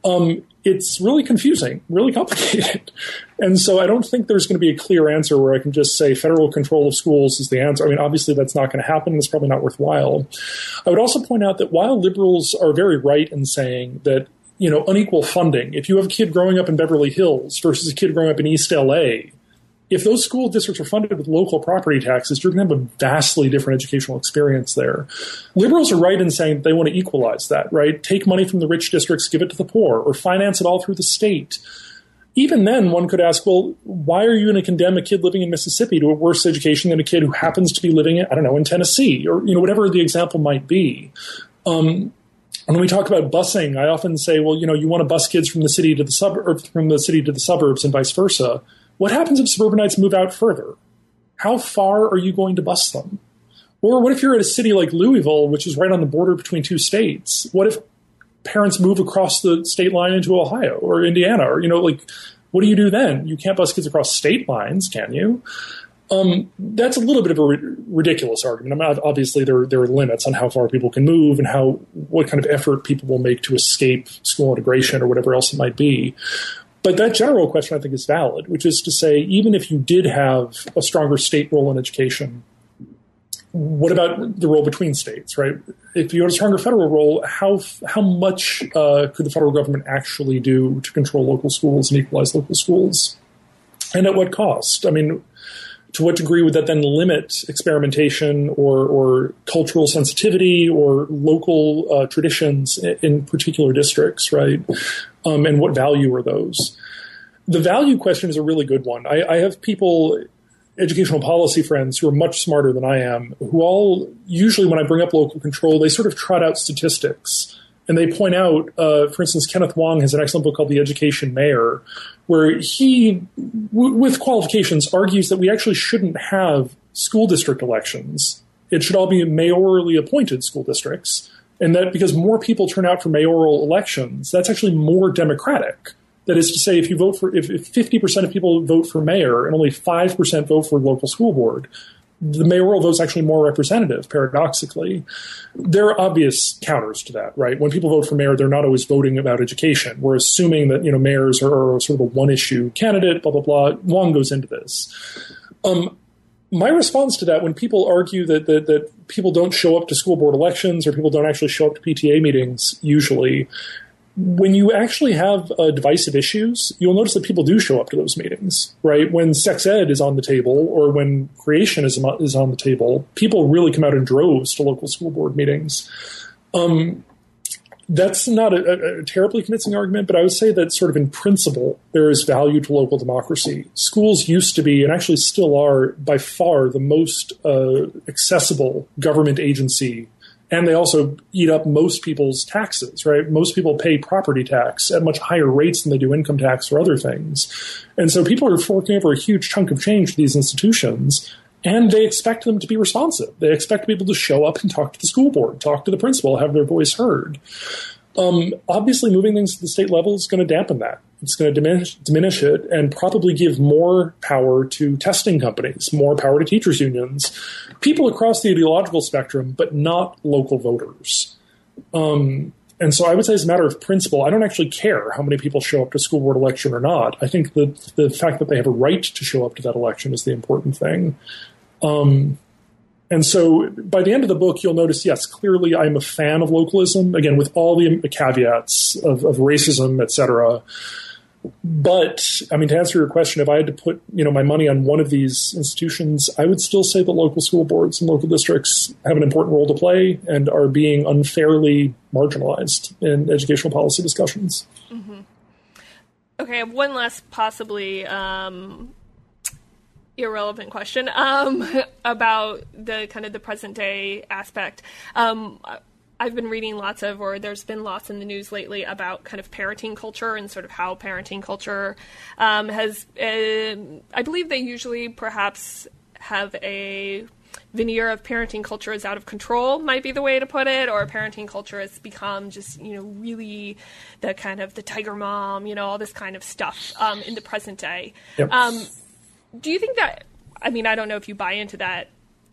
It's really confusing, really complicated. And so I don't think there's going to be a clear answer where I can just say federal control of schools is the answer. I mean, obviously that's not going to happen. It's probably not worthwhile. I would also point out that while liberals are very right in saying that, unequal funding, if you have a kid growing up in Beverly Hills versus a kid growing up in East LA, if those school districts are funded with local property taxes, you're going to have a vastly different educational experience there. Liberals are right in saying that they want to equalize that, right? Take money from the rich districts, give it to the poor, or finance it all through the state. Even then, one could ask, well, why are you going to condemn a kid living in Mississippi to a worse education than a kid who happens to be living in Tennessee, or, whatever the example might be. When we talk about busing, I often say, well, you want to bus kids from the city to the suburbs and vice versa. What happens if suburbanites move out further? How far are you going to bus them? Or what if you're at a city like Louisville, which is right on the border between two states? What if parents move across the state line into Ohio or Indiana? Or, what do you do then? You can't bus kids across state lines, can you? That's a little bit of a ridiculous argument. I mean, obviously, there are limits on how far people can move and what kind of effort people will make to escape school integration or whatever else it might be. But that general question, I think, is valid, which is to say, even if you did have a stronger state role in education, what about the role between states, right? If you had a stronger federal role, how much could the federal government actually do to control local schools and equalize local schools? And at what cost? I mean, to what degree would that then limit experimentation or cultural sensitivity or local traditions in particular districts, right? And what value are those? The value question is a really good one. I have educational policy friends who are much smarter than I am, who all, usually when I bring up local control, they sort of trot out statistics. And they point out, for instance, Kenneth Wong has an excellent book called The Education Mayor, where he, with qualifications, argues that we actually shouldn't have school district elections. It should all be mayorally appointed school districts. And that because more people turn out for mayoral elections, that's actually more democratic. That is to say, if 50% of people vote for mayor and only 5% vote for local school board, the mayoral vote is actually more representative, paradoxically. There are obvious counters to that, right? When people vote for mayor, they're not always voting about education. We're assuming that, mayors are sort of a one-issue candidate, blah, blah, blah. Wong goes into this. My response to that, when people argue that people don't show up to school board elections or people don't actually show up to PTA meetings usually, when you actually have divisive issues, you'll notice that people do show up to those meetings, right? When sex ed is on the table or when creation is on the table, people really come out in droves to local school board meetings. That's not a terribly convincing argument, but I would say that sort of in principle, there is value to local democracy. Schools used to be, and actually still are, by far the most accessible government agency. And they also eat up most people's taxes, right? Most people pay property tax at much higher rates than they do income tax or other things. And so people are forking over a huge chunk of change to these institutions, and they expect them to be responsive. They expect people to show up and talk to the school board, talk to the principal, have their voice heard. Obviously, moving things to the state level is going to dampen that. It's going to diminish it and probably give more power to testing companies, more power to teachers' unions, people across the ideological spectrum, but not local voters. And so I would say as a matter of principle, I don't actually care how many people show up to school board election or not. I think that the fact that they have a right to show up to that election is the important thing. And so by the end of the book, you'll notice, yes, clearly I'm a fan of localism, again, with all the caveats of racism, et cetera. But, I mean, to answer your question, if I had to put, my money on one of these institutions, I would still say that local school boards and local districts have an important role to play and are being unfairly marginalized in educational policy discussions. Mm-hmm. Okay, I have one last possibly irrelevant question about the kind of the present day aspect. I've been reading there's been lots in the news lately about kind of parenting culture and sort of how parenting culture has, I believe they usually perhaps have a veneer of parenting culture is out of control, might be the way to put it, or parenting culture has become just, really the kind of the tiger mom, all this kind of stuff in the present day. Yep. Do you think that, I mean, I don't know if you buy into that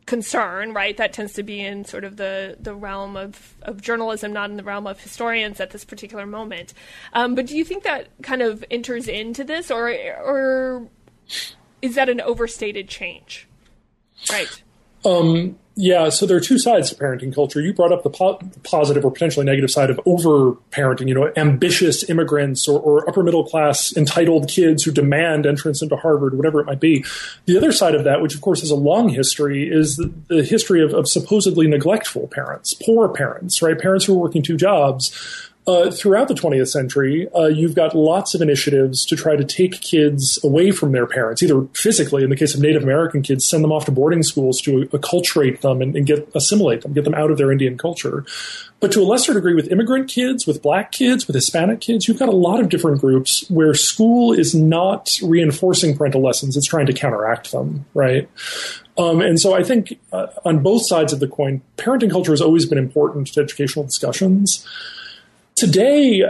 concern, right? That tends to be in sort of the realm of journalism, not in the realm of historians at this particular moment. But do you think that kind of enters into this, or is that an overstated change? Right. Yeah, so there are two sides to parenting culture. You brought up the positive or potentially negative side of over-parenting, ambitious immigrants or upper-middle-class entitled kids who demand entrance into Harvard, whatever it might be. The other side of that, which of course has a long history, is the history of supposedly neglectful parents, poor parents, right? Parents who are working two jobs. Throughout the 20th century, you've got lots of initiatives to try to take kids away from their parents, either physically, in the case of Native American kids, send them off to boarding schools to acculturate them and assimilate them, get them out of their Indian culture. But to a lesser degree with immigrant kids, with black kids, with Hispanic kids, you've got a lot of different groups where school is not reinforcing parental lessons, it's trying to counteract them, right? And so I think on both sides of the coin, parenting culture has always been important to educational discussions. Today,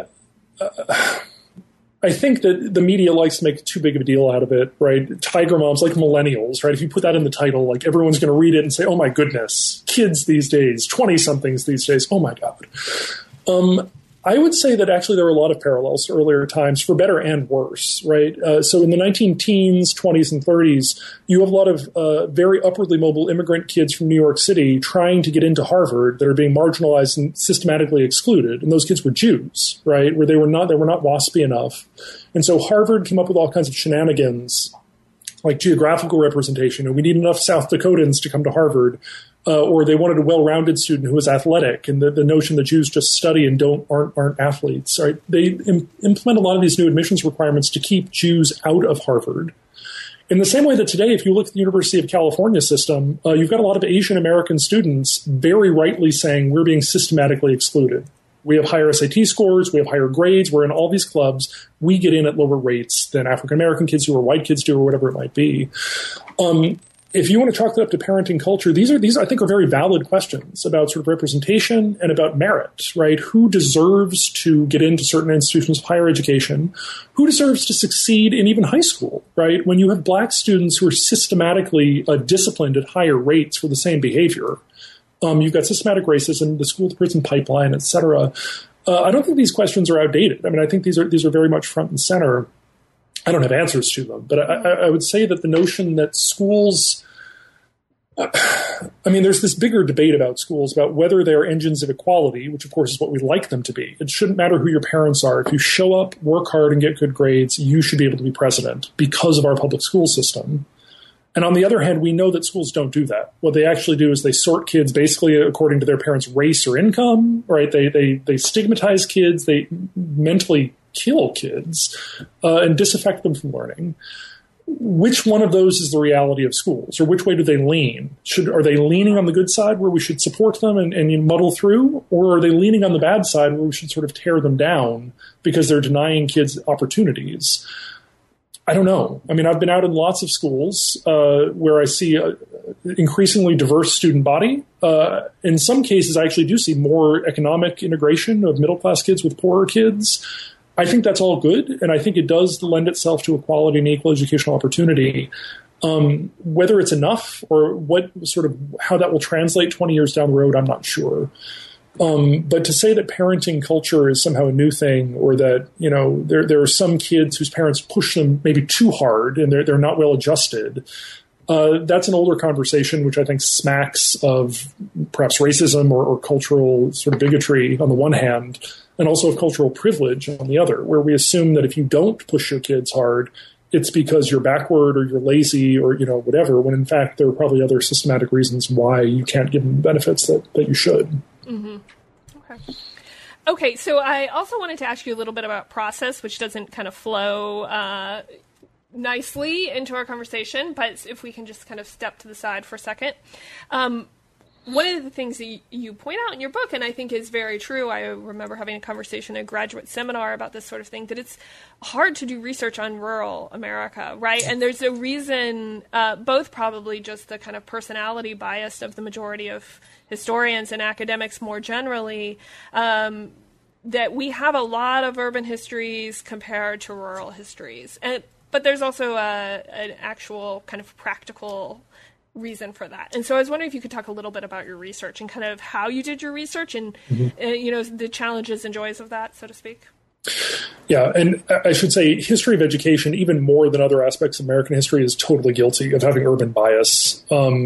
I think that the media likes to make too big of a deal out of it, right? Tiger moms, like millennials, right? If you put that in the title, like everyone's going to read it and say, oh my goodness, kids these days, 20-somethings these days, oh my God. I would say that actually there are a lot of parallels to earlier times, for better and worse, right? So in the 19-teens, 20s, and 30s, you have a lot of very upwardly mobile immigrant kids from New York City trying to get into Harvard that are being marginalized and systematically excluded. And those kids were Jews, right? Where they were not waspy enough. And so Harvard came up with all kinds of shenanigans, like geographical representation, and we need enough South Dakotans to come to Harvard. Or they wanted a well-rounded student who was athletic, and the notion that Jews just study and aren't athletes. Right? They implement a lot of these new admissions requirements to keep Jews out of Harvard. In the same way that today, if you look at the University of California system, you've got a lot of Asian American students very rightly saying we're being systematically excluded. We have higher SAT scores, we have higher grades, we're in all these clubs, we get in at lower rates than African American kids do or white kids do or whatever it might be. If you want to chalk it up to parenting culture, these I think are very valid questions about sort of representation and about merit, right? Who deserves to get into certain institutions of higher education? Who deserves to succeed in even high school, right? When you have black students who are systematically disciplined at higher rates for the same behavior, you've got systematic racism, the school-to-prison pipeline, et cetera. I don't think these questions are outdated. I mean, I think these are very much front and center. I don't have answers to them, but I would say that the notion that schools, there's this bigger debate about schools, about whether they are engines of equality, which of course is what we like them to be. It shouldn't matter who your parents are. If you show up, work hard, and get good grades, you should be able to be president because of our public school system. And on the other hand, we know that schools don't do that. What they actually do is they sort kids basically according to their parents' race or income, right? They stigmatize kids, they mentally kill kids, and disaffect them from learning. Which one of those is the reality of schools, or which way do they lean? Are they leaning on the good side where we should support them and muddle through, or are they leaning on the bad side where we should sort of tear them down because they're denying kids opportunities? I don't know. I mean, I've been out in lots of schools where I see an increasingly diverse student body. In some cases, I actually do see more economic integration of middle-class kids with poorer kids. I think that's all good, and I think it does lend itself to equality and equal educational opportunity. Whether it's enough or how that will translate 20 years down the road, I'm not sure. But to say that parenting culture is somehow a new thing, or that there are some kids whose parents push them maybe too hard and they're not well adjusted, that's an older conversation, which I think smacks of perhaps racism or cultural sort of bigotry on the one hand, and also of cultural privilege on the other, where we assume that if you don't push your kids hard, it's because you're backward or you're lazy or whatever, when in fact there are probably other systematic reasons why you can't give them the benefits that you should. Mm-hmm. Okay, so I also wanted to ask you a little bit about process, which doesn't kind of flow nicely into our conversation, but if we can just kind of step to the side for a second. One of the things that you point out in your book, and I think is very true, I remember having a conversation at a graduate seminar about this sort of thing, that it's hard to do research on rural America, right? And there's a reason, both probably just the kind of personality bias of the majority of historians and academics more generally, that we have a lot of urban histories compared to rural histories. But there's also an actual kind of practical reason for that. And so I was wondering if you could talk a little bit about your research and kind of how you did your research and, the challenges and joys of that, so to speak. Yeah, and I should say history of education, even more than other aspects of American history, is totally guilty of having urban bias.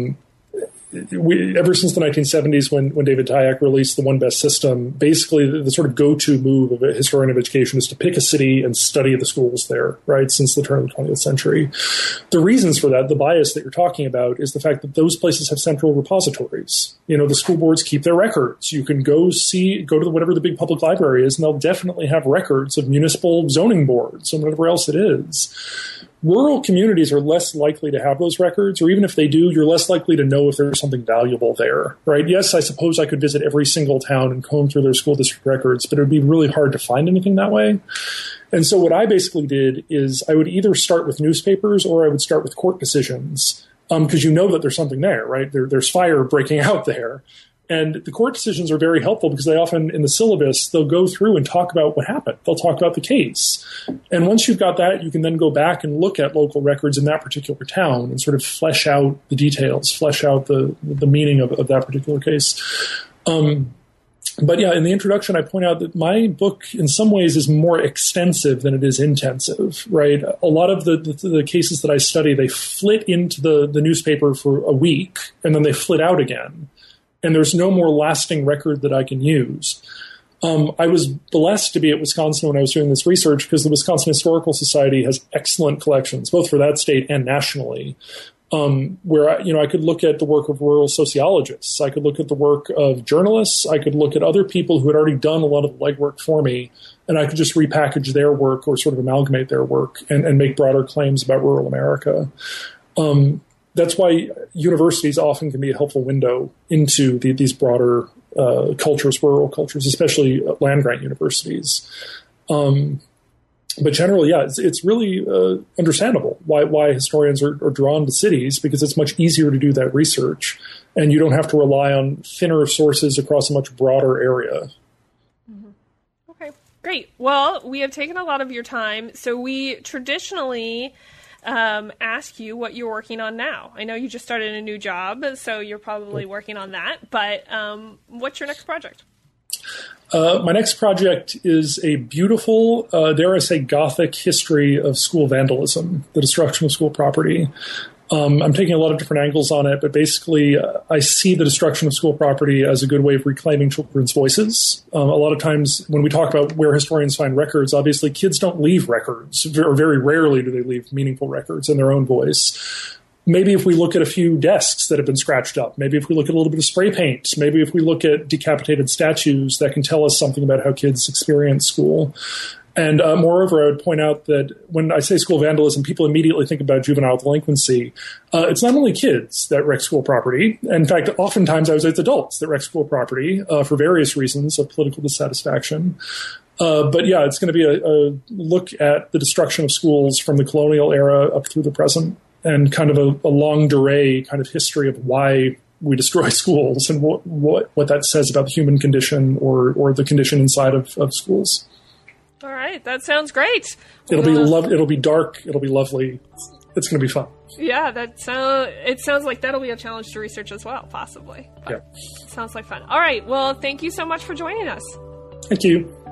Ever since the 1970s, when David Tyack released the One Best System, basically the sort of go-to move of a historian of education is to pick a city and study the schools there, right, since the turn of the 20th century. The reasons for that, the bias that you're talking about, is the fact that those places have central repositories. The school boards keep their records. You can go to whatever the big public library is, and they'll definitely have records of municipal zoning boards and whatever else it is. Rural communities are less likely to have those records, or even if they do, you're less likely to know if there's something valuable there, right? Yes, I suppose I could visit every single town and comb through their school district records, but it would be really hard to find anything that way. And so what I basically did is I would either start with newspapers or I would start with court decisions, because that there's something there, right? There's fire breaking out there. And the court decisions are very helpful because they often, in the syllabus, they'll go through and talk about what happened. They'll talk about the case. And once you've got that, you can then go back and look at local records in that particular town and sort of flesh out the details, flesh out the meaning of that particular case. But yeah, in the introduction, I point out that my book, in some ways, is more extensive than it is intensive, right? A lot of the cases that I study, they flit into the newspaper for a week, and then they flit out again. And there's no more lasting record that I can use. I was blessed to be at Wisconsin when I was doing this research because the Wisconsin Historical Society has excellent collections, both for that state and nationally, where I could look at the work of rural sociologists. I could look at the work of journalists. I could look at other people who had already done a lot of the legwork for me, and I could just repackage their work or sort of amalgamate their work and make broader claims about rural America. That's why universities often can be a helpful window into these broader cultures, rural cultures, especially land-grant universities. But generally, yeah, it's really understandable why historians are drawn to cities, because it's much easier to do that research, and you don't have to rely on thinner sources across a much broader area. Mm-hmm. Okay, great. Well, we have taken a lot of your time, so we traditionally ask you what you're working on now. I know you just started a new job, so you're probably working on that, but what's your next project? My next project is a beautiful, dare I say, Gothic history of school vandalism, the destruction of school property. I'm taking a lot of different angles on it, but basically I see the destruction of school property as a good way of reclaiming children's voices. A lot of times when we talk about where historians find records, obviously kids don't leave records, or very rarely do they leave meaningful records in their own voice. Maybe if we look at a few desks that have been scratched up, maybe if we look at a little bit of spray paint, maybe if we look at decapitated statues, that can tell us something about how kids experience school. And moreover, I would point out that when I say school vandalism, people immediately think about juvenile delinquency. It's not only kids that wreck school property. In fact, oftentimes I would say it's adults that wreck school property for various reasons of political dissatisfaction. But yeah, it's going to be a look at the destruction of schools from the colonial era up through the present, and kind of a longue durée kind of history of why we destroy schools and what that says about the human condition or the condition inside of schools. All right, that sounds great. It'll be dark. It'll be lovely. It's going to be fun. Yeah, it sounds like that'll be a challenge to research as well, possibly. But yeah, sounds like fun. All right, well, thank you so much for joining us. Thank you.